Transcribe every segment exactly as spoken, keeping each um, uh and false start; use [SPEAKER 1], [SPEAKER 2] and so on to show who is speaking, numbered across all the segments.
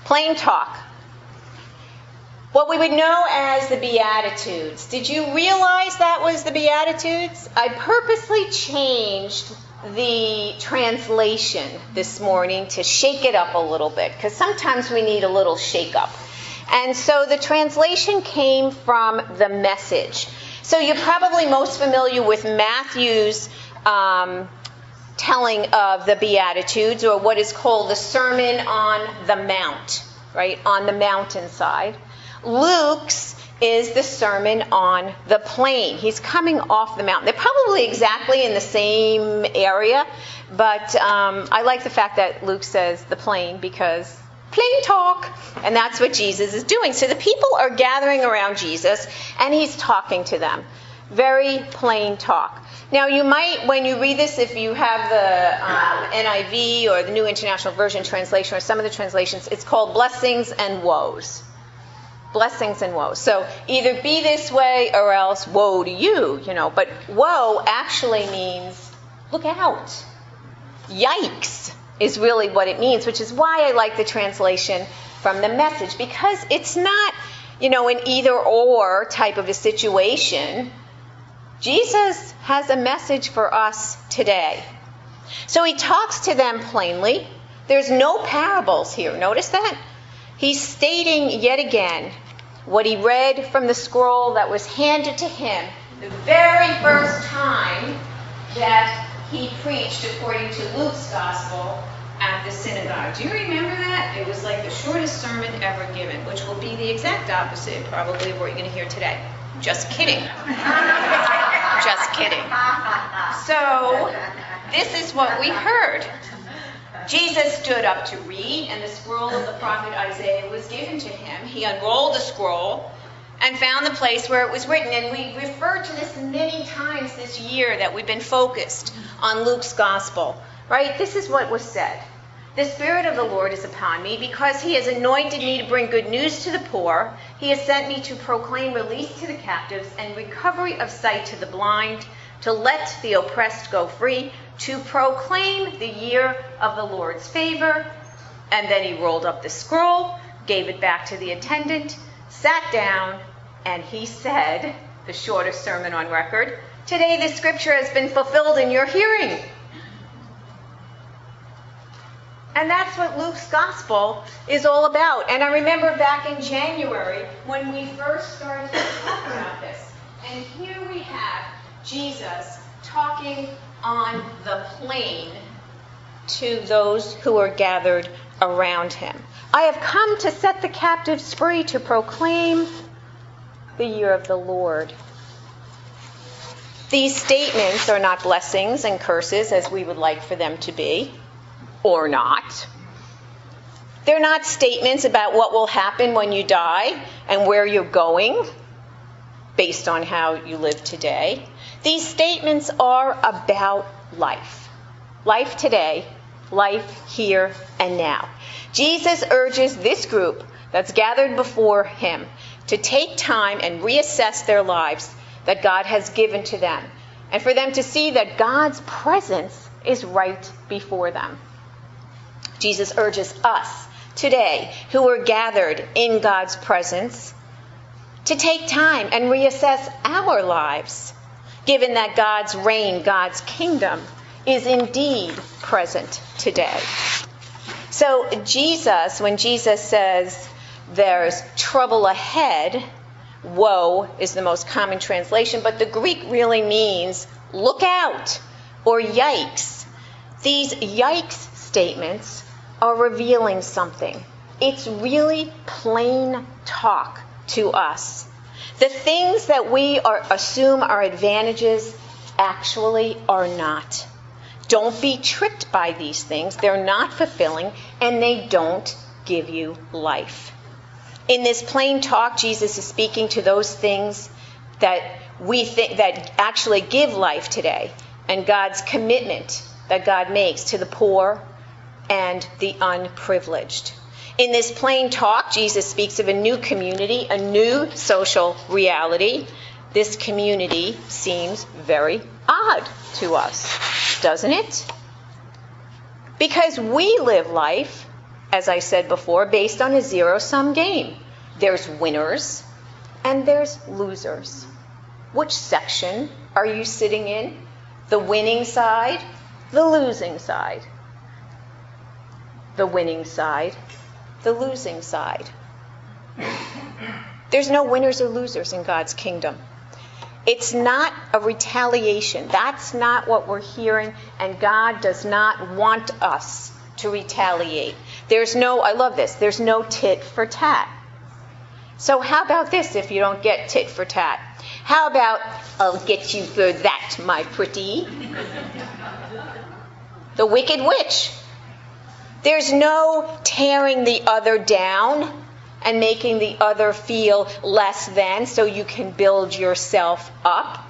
[SPEAKER 1] Plain talk. What we would know as the Beatitudes. Did you realize that was the Beatitudes? I purposely changed the translation this morning to shake it up a little bit, because sometimes we need a little shake up. And so the translation came from the Message. So you're probably most familiar with Matthew's um, telling of the Beatitudes, or what is called the Sermon on the Mount, right, on the mountainside. Luke's is the Sermon on the Plain. He's coming off the mountain. They're probably exactly in the same area, but um, I like the fact that Luke says the plain, because plain talk, and that's what Jesus is doing. So the people are gathering around Jesus, and he's talking to them. Very plain talk. Now, you might, when you read this, if you have the um, N I V or the New International Version translation, or some of the translations, it's called blessings and woes. Blessings and woes. So either be this way or else woe to you, you know. But woe actually means look out. Yikes is really what it means, which is why I like the translation from the Message, because it's not, you know, an either or type of a situation. Jesus has a message for us today. So he talks to them plainly. There's no parables here. Notice that? He's stating yet again what he read from the scroll that was handed to him the very first time that he preached according to Luke's gospel at the synagogue. Do you remember that? It was like the shortest sermon ever given, which will be the exact opposite probably of what you're going to hear today. Just kidding. Just kidding. So, this is what we heard. Jesus stood up to read, and the scroll of the prophet Isaiah was given to him. He unrolled the scroll and found the place where it was written. And we referred to this many times this year that we've been focused on Luke's gospel. Right? This is what was said. The Spirit of the Lord is upon me, because he has anointed me to bring good news to the poor. He has sent me to proclaim release to the captives and recovery of sight to the blind, to let the oppressed go free, to proclaim the year of the Lord's favor. And then he rolled up the scroll, gave it back to the attendant, sat down, and he said, the shortest sermon on record, "Today this scripture has been fulfilled in your hearing." And that's what Luke's gospel is all about. And I remember back in January when we first started talking about this. And here we have Jesus talking on the plain to those who are gathered around him. I have come to set the captives free, to proclaim the year of the Lord. These statements are not blessings and curses as we would like for them to be, or not. They're not statements about what will happen when you die and where you're going based on how you live today. These statements are about life. Life today, life here and now. Jesus urges this group that's gathered before him to take time and reassess their lives that God has given to them, and for them to see that God's presence is right before them. Jesus urges us today, who are gathered in God's presence, to take time and reassess our lives, given that God's reign, God's kingdom, is indeed present today. So Jesus, when Jesus says there's trouble ahead, woe is the most common translation, but the Greek really means look out or yikes. These yikes statements are revealing something. It's really plain talk to us. The things that we are, assume are advantages actually are not. Don't be tricked by these things. They're not fulfilling, and they don't give you life. In this plain talk, Jesus is speaking to those things that we think that actually give life today, and God's commitment that God makes to the poor and the unprivileged. In this plain talk, Jesus speaks of a new community, a new social reality. This community seems very odd to us, doesn't it? Because we live life as I said before, based on a zero-sum game. There's winners and there's losers. Which section are you sitting in? The winning side, the losing side. The winning side, the losing side. There's no winners or losers in God's kingdom. It's not a retaliation. That's not what we're hearing, and God does not want us to retaliate. There's no, I love this, there's no tit for tat. So how about this if you don't get tit for tat? How about, I'll get you for that, my pretty? The wicked witch. There's no tearing the other down and making the other feel less than so you can build yourself up.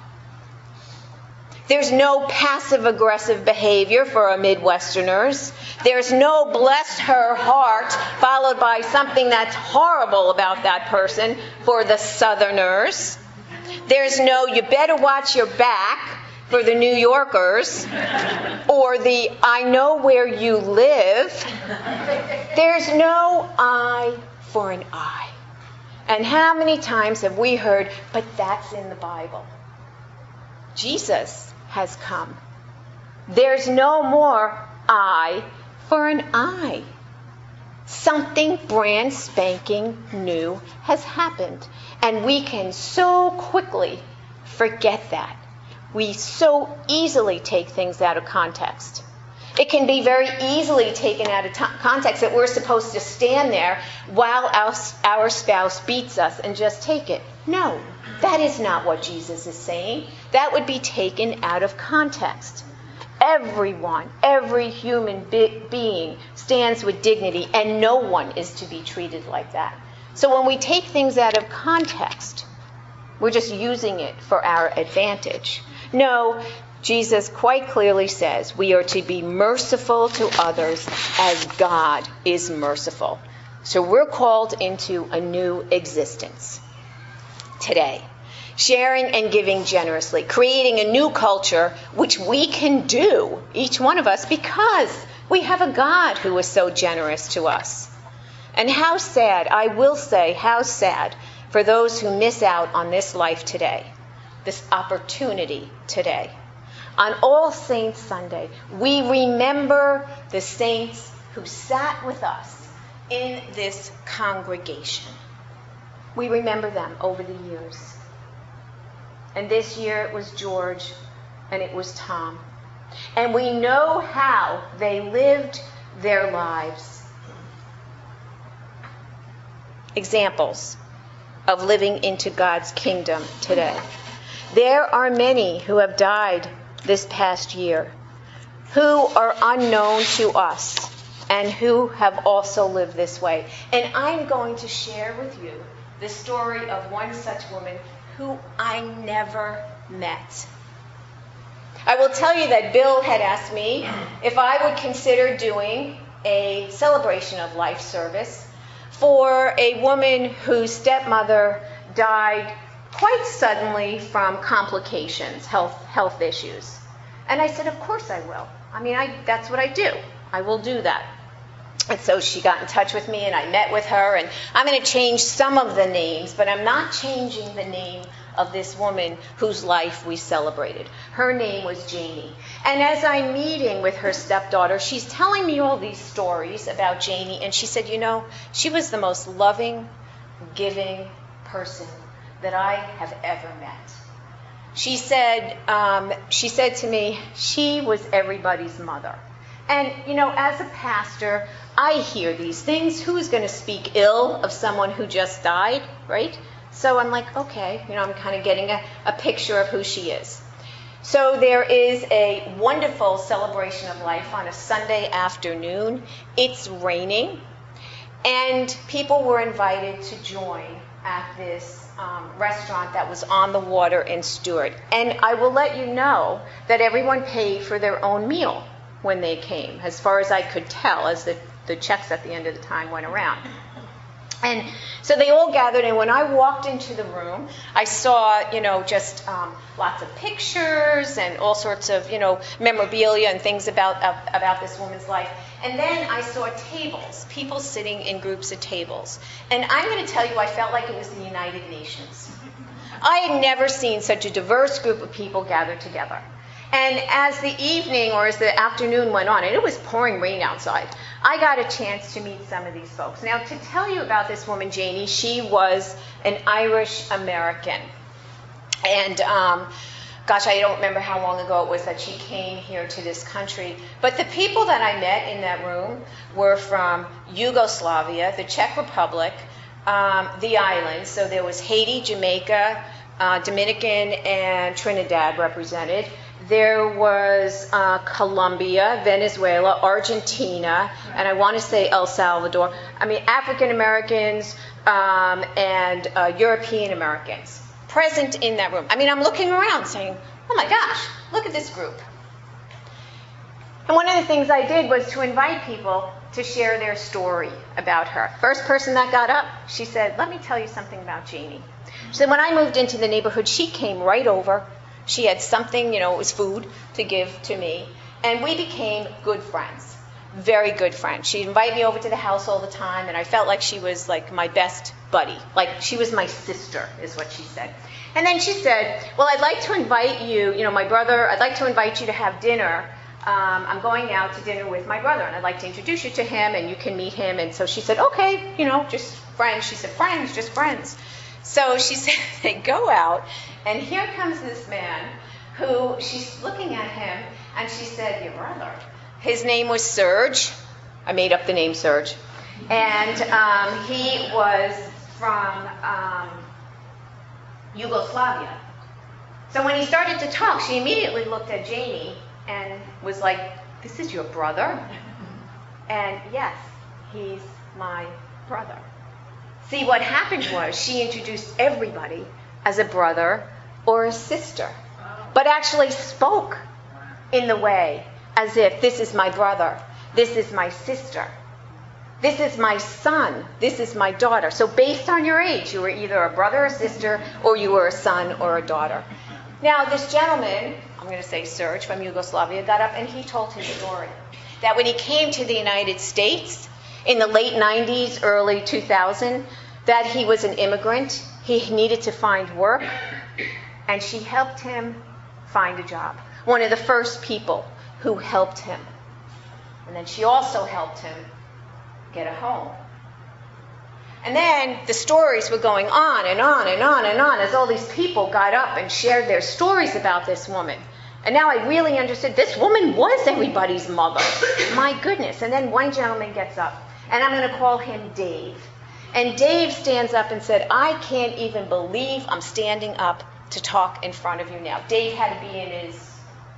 [SPEAKER 1] There's no passive-aggressive behavior for our Midwesterners. There's no bless her heart followed by something that's horrible about that person for the Southerners. There's no you better watch your back for the New Yorkers, or the I know where you live. There's no eye for an eye. And how many times have we heard, but that's in the Bible? Jesus has come. There's no more eye for an eye. Something brand spanking new has happened. And we can so quickly forget that. We so easily take things out of context. It can be very easily taken out of t- context that we're supposed to stand there while our, our spouse beats us and just take it. No, that is not what Jesus is saying. That would be taken out of context. Everyone, every human be- being stands with dignity, and no one is to be treated like that. So when we take things out of context, we're just using it for our advantage. No, Jesus quite clearly says we are to be merciful to others as God is merciful. So we're called into a new existence today, sharing and giving generously, creating a new culture, which we can do, each one of us, because we have a God who is so generous to us. And how sad, I will say, how sad for those who miss out on this life today, this opportunity today. On All Saints Sunday, we remember the saints who sat with us in this congregation. We remember them over the years. And this year it was George and it was Tom. And we know how they lived their lives. Examples of living into God's kingdom today. There are many who have died this past year, who are unknown to us and who have also lived this way. And I'm going to share with you the story of one such woman who I never met. I will tell you that Bill had asked me if I would consider doing a celebration of life service for a woman whose stepmother died quite suddenly from complications, health health issues. And I said, of course I will. I mean, I that's what I do. I will do that. And so she got in touch with me, and I met with her, and I'm going to change some of the names, but I'm not changing the name of this woman whose life we celebrated. Her name was Janie. And as I'm meeting with her stepdaughter, she's telling me all these stories about Janie, and she said, you know, she was the most loving, giving person that I have ever met. She said, um, she said to me, she was everybody's mother. And, you know, as a pastor, I hear these things. Who's going to speak ill of someone who just died, right? So I'm like, okay, you know, I'm kind of getting a, a picture of who she is. So there is a wonderful celebration of life on a Sunday afternoon. It's raining, and people were invited to join at this um, restaurant that was on the water in Stewart. And I will let you know that everyone paid for their own meal when they came, as far as I could tell, as the, the checks at the end of the time went around. And so they all gathered, and when I walked into the room, I saw, you know, just um, lots of pictures and all sorts of, you know, memorabilia and things about uh, about this woman's life. And then I saw tables, people sitting in groups at tables. And I'm going to tell you, I felt like it was the United Nations. I had never seen such a diverse group of people gathered together. And as the evening or as the afternoon went on, and it was pouring rain outside, I got a chance to meet some of these folks. Now, to tell you about this woman, Janie, she was an Irish American. And, um, gosh, I don't remember how long ago it was that she came here to this country. But the people that I met in that room were from Yugoslavia, the Czech Republic, um, the islands. So there was Haiti, Jamaica, uh, Dominican, and Trinidad represented. There was uh, Colombia, Venezuela, Argentina, and I want to say El Salvador. I mean, African Americans um, and uh, European Americans present in that room. I mean, I'm looking around saying, oh my gosh, look at this group. And one of the things I did was to invite people to share their story about her. First person that got up, she said, let me tell you something about Janie. She said, when I moved into the neighborhood, she came right over. She had something, you know, it was food to give to me. And we became good friends, very good friends. She'd invite me over to the house all the time, and I felt like she was like my best buddy. Like she was my sister, is what she said. And then she said, well, I'd like to invite you, you know, my brother, I'd like to invite you to have dinner. Um, I'm going out to dinner with my brother, and I'd like to introduce you to him, and you can meet him. And so she said, okay, you know, just friends. She said, friends, just friends. So she said they go out, and here comes this man who, she's looking at him, and she said, your brother. His name was Serge. I made up the name Serge. And um, he was from um, Yugoslavia. So when he started to talk, she immediately looked at Janie and was like, this is your brother? And yes, he's my brother. See, what happened was she introduced everybody as a brother or a sister, but actually spoke in the way as if this is my brother, this is my sister, this is my son, this is my daughter. So based on your age, you were either a brother or sister, or you were a son or a daughter. Now, this gentleman, I'm going to say Serge from Yugoslavia, got up and he told his story. That when he came to the United States in the late nineties, early two thousand, that he was an immigrant, he needed to find work, and she helped him find a job. One of the first people who helped him. And then she also helped him get a home. And then the stories were going on and on and on and on as all these people got up and shared their stories about this woman. And now I really understood this woman was everybody's mother. My goodness. And then one gentleman gets up, and I'm going to call him Dave. And Dave stands up and said, I can't even believe I'm standing up to talk in front of you now. Dave had to be in his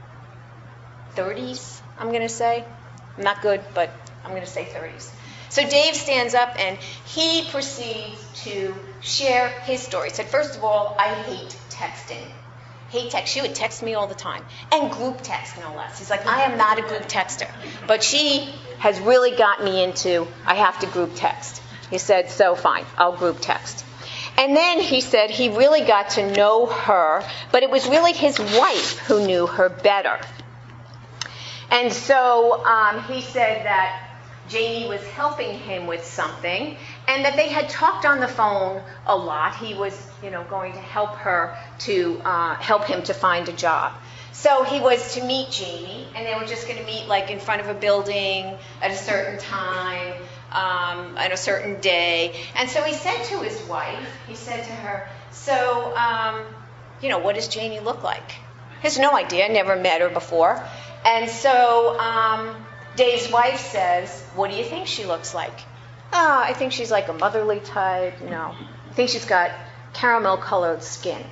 [SPEAKER 1] thirties, I'm going to say. Not good, but I'm going to say thirties. So Dave stands up and he proceeds to share his story. He said, first of all, I hate texting. Hate text. She would text me all the time. And group text, no less. He's like, I am not a group texter. But she has really got me into, I have to group text. He said, so fine, I'll group text. And then he said he really got to know her, but it was really his wife who knew her better. And so um, he said that Janie was helping him with something, and that they had talked on the phone a lot. He was, you know, going to help her to uh, help him to find a job. So he was to meet Janie, and they were just going to meet like in front of a building at a certain time, um, on a certain day. And so he said to his wife, he said to her, so, um, you know, what does Janie look like? He has no idea, never met her before. And so um, Dave's wife says, what do you think she looks like? Oh, I think she's like a motherly type. No, I think she's got caramel-colored skin.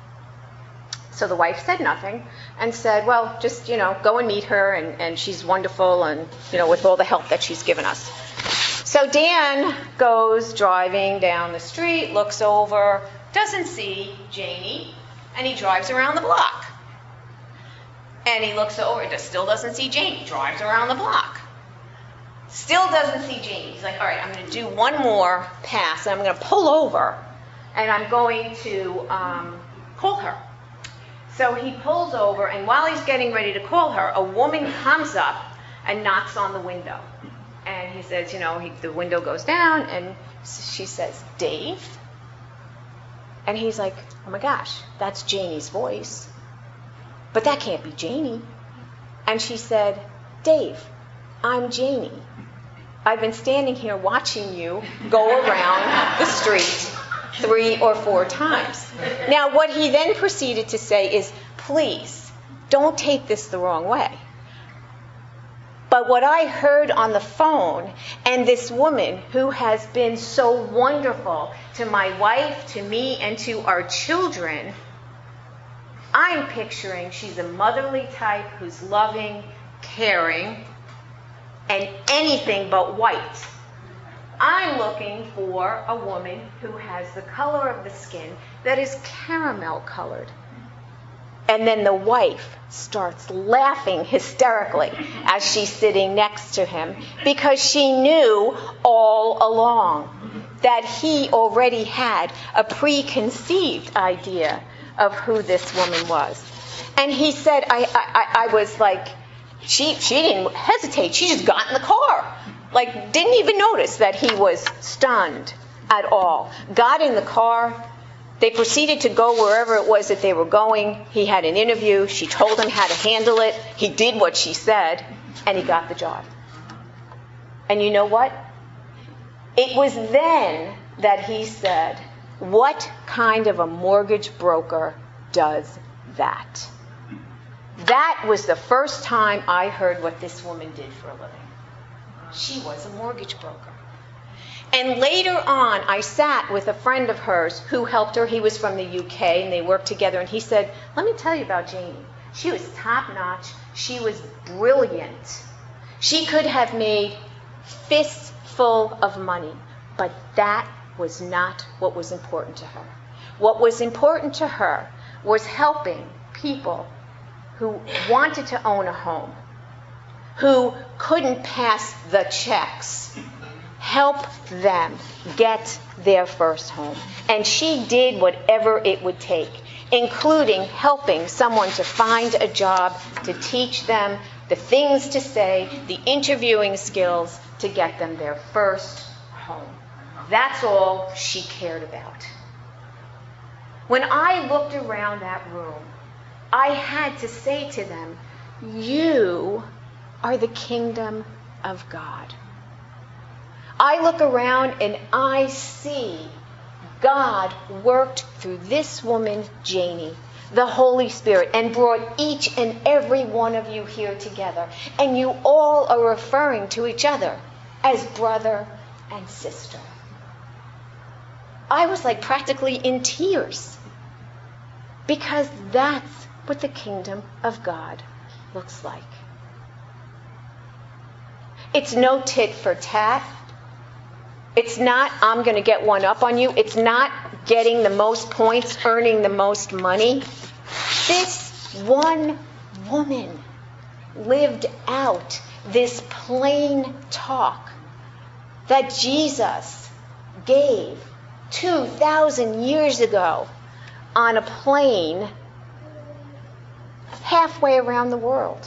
[SPEAKER 1] So the wife said nothing and said, well, just, you know, go and meet her, and, and she's wonderful, and, you know, with all the help that she's given us. So Dan goes driving down the street, looks over, doesn't see Janie, and he drives around the block. And he looks over, still doesn't see Janie, drives around the block. Still doesn't see Janie. He's like, all right, I'm going to do one more pass, and I'm going to pull over, and I'm going to um, call her. So he pulls over, and while he's getting ready to call her, a woman comes up and knocks on the window. And he says, you know, he, the window goes down, and she says, Dave? And he's like, oh my gosh, that's Janie's voice. But that can't be Janie. And she said, Dave, I'm Janie. I've been standing here watching you go around the street three or four times. Now, what he then proceeded to say is, please, don't take this the wrong way. But what I heard on the phone, and this woman who has been so wonderful to my wife, to me, and to our children, I'm picturing she's a motherly type who's loving, caring, and anything but white. I'm looking for a woman who has the color of the skin that is caramel colored. And then the wife starts laughing hysterically as she's sitting next to him, because she knew all along that he already had a preconceived idea of who this woman was. And he said, I, I, I was like, she, she didn't hesitate. She just got in the car. Like, didn't even notice that he was stunned at all. Got in the car. They proceeded to go wherever it was that they were going. He had an interview. She told him how to handle it. He did what she said, and he got the job. And you know what? It was then that he said, what kind of a mortgage broker does that? That was the first time I heard what this woman did for a living. She was a mortgage broker. And later on, I sat with a friend of hers who helped her. He was from the U K, and they worked together. And he said, let me tell you about Janie. She was top-notch. She was brilliant. She could have made fists full of money, but that was not what was important to her. What was important to her was helping people who wanted to own a home, who couldn't pass the checks, help them get their first home. And she did whatever it would take, including helping someone to find a job, to teach them the things to say, the interviewing skills to get them their first home. That's all she cared about. When I looked around that room, I had to say to them, you are the kingdom of God. I look around and I see God worked through this woman, Janie, the Holy Spirit, and brought each and every one of you here together. And you all are referring to each other as brother and sister. I was like practically in tears, because that's what the kingdom of God looks like. It's no tit for tat. It's not, I'm going to get one up on you. It's not getting the most points, earning the most money. This one woman lived out this plain talk that Jesus gave two thousand years ago on a plane halfway around the world.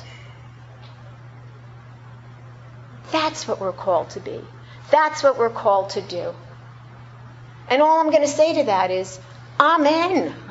[SPEAKER 1] That's what we're called to be. That's what we're called to do. And all I'm going to say to that is, Amen.